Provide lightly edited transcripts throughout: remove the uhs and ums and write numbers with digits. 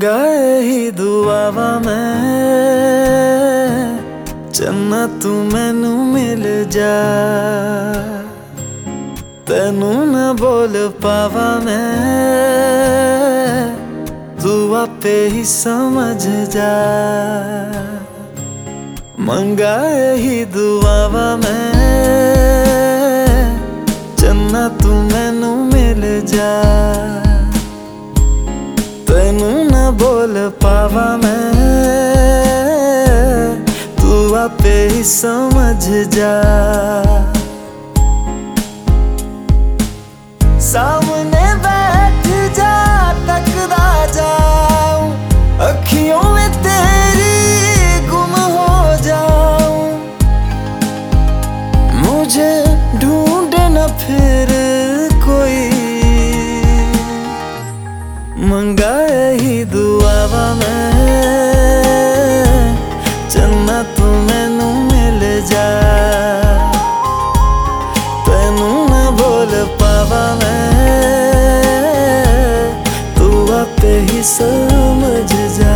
मंगाए ही दुआवा मैं चन्ना तू मैनू मिल जा। तेनू न बोल पावा मैं तू आपे ही समझ जा। मंगाए ही दुआवा मैं चन्ना तू मैनू मिल जा। तेनू न बोल पावा मैं तू आपे ही समझ जा। सामने बैठ जा तकदा जाऊं, अखियों में तेरी गुम हो जाऊं। मुझे ढूंढे न फिर कोई, मंगाए ही दुआवा मैं चन्ना तू मैनू मिल जा। तेनू न बोल पावा मैं तू आपे ही समझ जा।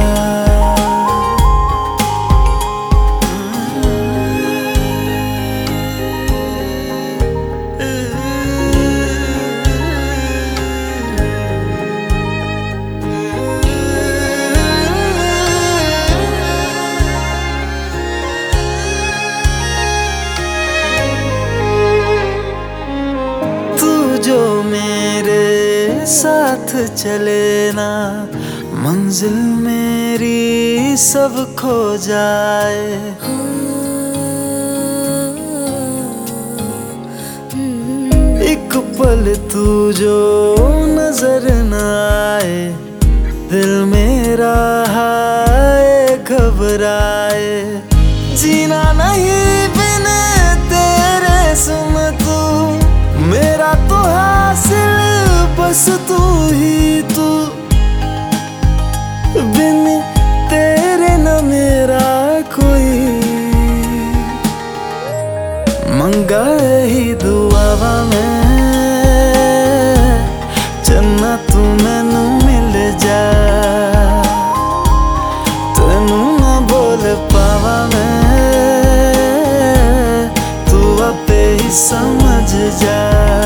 जो मेरे साथ चले ना, मंजिल मेरी सब खो जाए। एक पल तू जो नजर न आए, दिल मेरा हाय घबराए। जीना नहीं बिन तेरे सुन तू, मेरा तो हासिल बस तू ही तू। बिन तेरे न मेरा कोई, मंगाए ही दुआवा मैं चन्ना तू मैनू मिल जा। तेनू न बोल पावा मैं तू आपे ही समझ जा।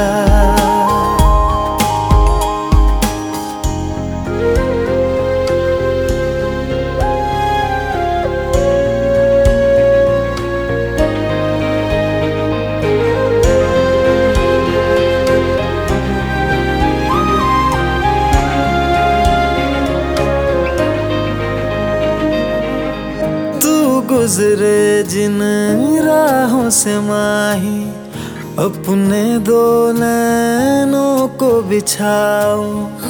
गुजरे जिन राहों से माही, अपने दो नैनों को बिछाओ।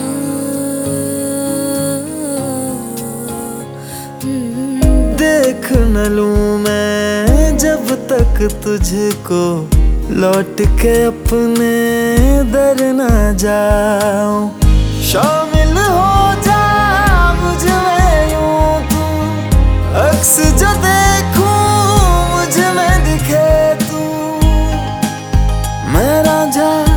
देख न लूं मैं जब तक तुझको, लौट के अपने दर न जाऊं। शामिल हो जा मुझ में यूं तू, अक्स जो देखूं मुझ में दिखे तू। मैं रांझा